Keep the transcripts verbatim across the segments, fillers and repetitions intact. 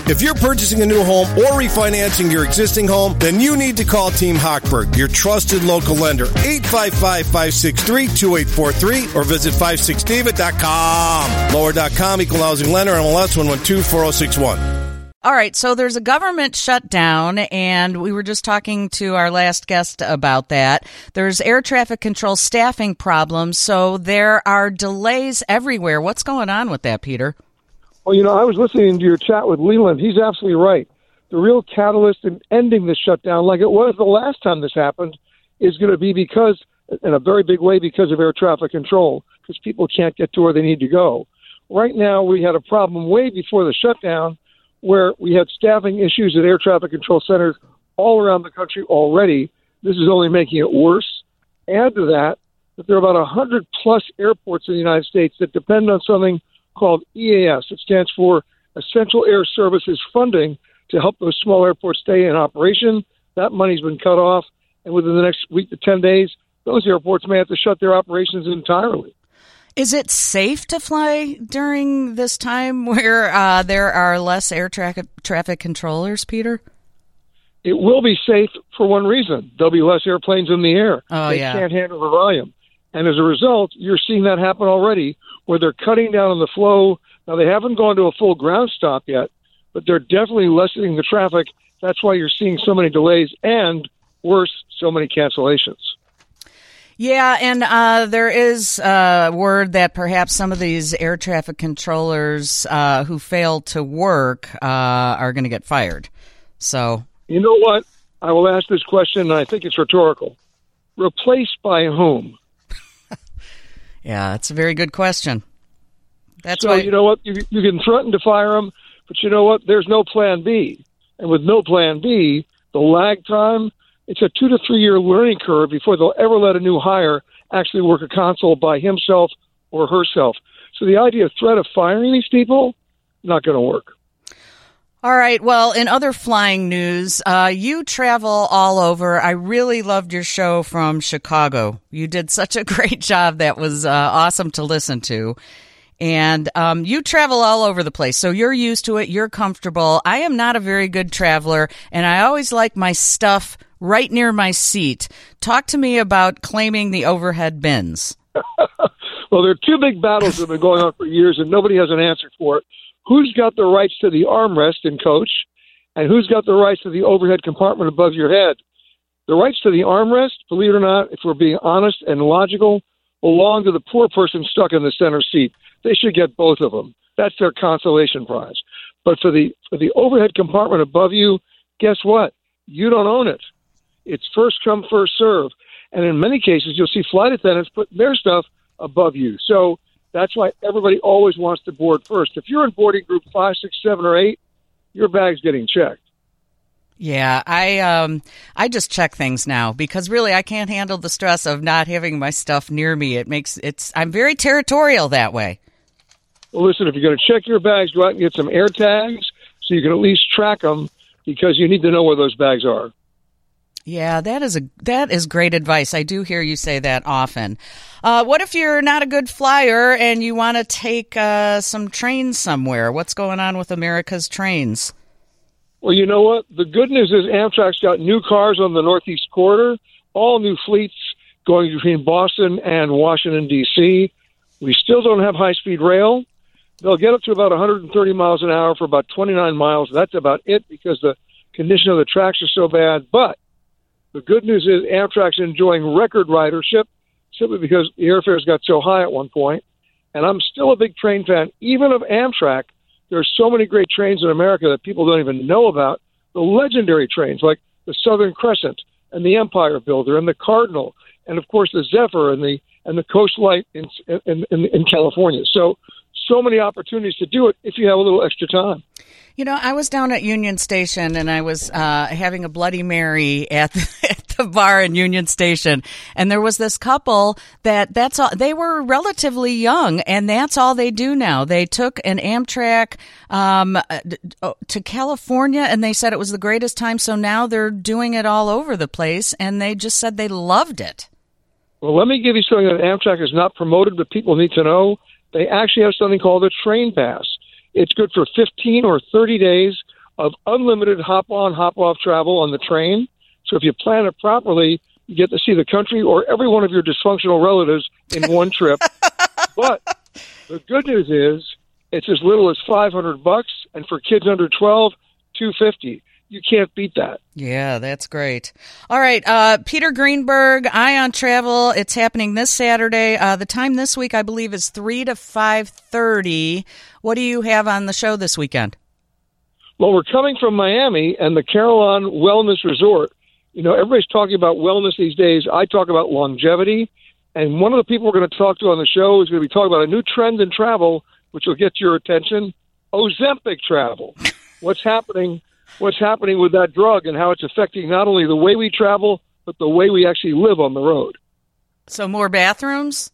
If you're purchasing a new home or refinancing your existing home, then you need to call Team Hochberg, your trusted local lender. eight five five, five six three, two eight four three or visit five six david dot com. Lower dot com, equal housing lender, M L S one one two four zero six one. All right, so there's a government shutdown, and we were just talking to our last guest about that. There's air traffic control staffing problems, so there are delays everywhere. What's going on with that, Peter? Well, you know, I was listening to your chat with Leland. He's absolutely right. The real catalyst in ending this shutdown, like it was the last time this happened, is going to be because, in a very big way, because of air traffic control, because people can't get to where they need to go. Right now, we had a problem way before the shutdown where we had staffing issues at air traffic control centers all around the country already. This is only making it worse. Add to that that there are about one hundred plus airports in the United States that depend on something called E A S. It stands for Essential Air Services Funding to help those small airports stay in operation. That money's been cut off, and within the next week to ten days, those airports may have to shut their operations entirely. Is it safe to fly during this time where uh, there are less air traffic traffic controllers, Peter? It will be safe for one reason. There'll be less airplanes in the air. Oh, they yeah. can't handle the volume. And as a result, you're seeing that happen already, where they're cutting down on the flow. Now, they haven't gone to a full ground stop yet, but they're definitely lessening the traffic. That's why you're seeing so many delays and, worse, so many cancellations. Yeah, and uh, there is uh, word that perhaps some of these air traffic controllers uh, who fail to work uh, are going to get fired. So, you know what? I will ask this question, and I think it's rhetorical. Replaced by whom? Yeah, that's a very good question. That's so, why you know what? You, you can threaten to fire them, but you know what? There's no plan B. And with no plan B, the lag time, it's a two to three year learning curve before they'll ever let a new hire actually work a console by himself or herself. So the idea of threat of firing these people, not going to work. All right. Well, in other flying news, uh, you travel all over. I really loved your show from Chicago. You did such a great job. That was uh, awesome to listen to. And um, you travel all over the place, so you're used to it. You're comfortable. I am not a very good traveler, and I always like my stuff right near my seat. Talk to me about claiming the overhead bins. Well, there are two big battles that have been going on for years, and nobody has an answer for it. Who's got the rights to the armrest in coach, and who's got the rights to the overhead compartment above your head? The rights to the armrest, believe it or not, if we're being honest and logical, belong to the poor person stuck in the center seat. They should get both of them. That's their consolation prize. But for the for the overhead compartment above you, guess what? You don't own it. It's first come, first serve. And in many cases, you'll see flight attendants put their stuff above you. So that's why everybody always wants to board first. If you're in boarding group five, six, seven, or eight, your bag's getting checked. Yeah, I um I just check things now because really I can't handle the stress of not having my stuff near me. It makes it's I'm very territorial that way. Well, listen, if you're going to check your bags, go out and get some air tags so you can at least track them because you need to know where those bags are. Yeah, that is a that is great advice. I do hear you say that often. Uh, what if you're not a good flyer and you want to take uh, some trains somewhere? What's going on with America's trains? Well, you know what? The good news is Amtrak's got new cars on the Northeast Corridor, all new fleets going between Boston and Washington, D C. We still don't have high-speed rail. They'll get up to about one hundred thirty miles an hour for about twenty-nine miles. That's about it because the condition of the tracks are so bad. But the good news is Amtrak's enjoying record ridership simply because the airfares got so high at one point. And I'm still a big train fan, even of Amtrak. There are so many great trains in America that people don't even know about. The legendary trains like the Southern Crescent and the Empire Builder and the Cardinal and, of course, the Zephyr and the and the Coast Light in, in, in, in California. So, so many opportunities to do it if you have a little extra time. You know, I was down at Union Station and I was uh, having a Bloody Mary at the, at the bar in Union Station, and there was this couple that that's all they were relatively young, and that's all they do now. They took an Amtrak um, to California, and they said it was the greatest time. So now they're doing it all over the place, and they just said they loved it. Well, let me give you something that Amtrak has not promoted, but people need to know. They actually have something called a train pass. It's good for fifteen or thirty days of unlimited hop-on, hop-off travel on the train. So if you plan it properly, you get to see the country or every one of your dysfunctional relatives in one trip. But the good news is it's as little as five hundred bucks, and for kids under twelve, two hundred fifty dollars. You can't beat that. Yeah, that's great. All right, uh, Peter Greenberg, Ion Travel. It's happening this Saturday. Uh, the time this week, I believe, is three to five thirty. What do you have on the show this weekend? Well, we're coming from Miami and the Carillon Wellness Resort. You know, everybody's talking about wellness these days. I talk about longevity. And one of the people we're going to talk to on the show is going to be talking about a new trend in travel, which will get your attention, Ozempic travel. What's happening? What's happening with that drug and how it's affecting not only the way we travel, but the way we actually live on the road. So more bathrooms?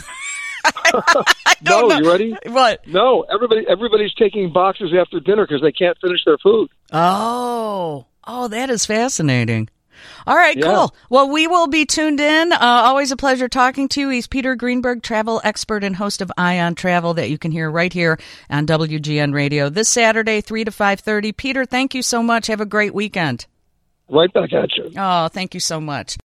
No, know. You ready? What? No, everybody, everybody's taking boxes after dinner because they can't finish their food. Oh, oh, that is fascinating. All right, Yeah. cool. Well, we will be tuned in. Uh, always a pleasure talking to you. He's Peter Greenberg, travel expert and host of Ion Travel that you can hear right here on W G N Radio this Saturday, three to five thirty. Peter, thank you so much. Have a great weekend. Right back at you. Oh, thank you so much.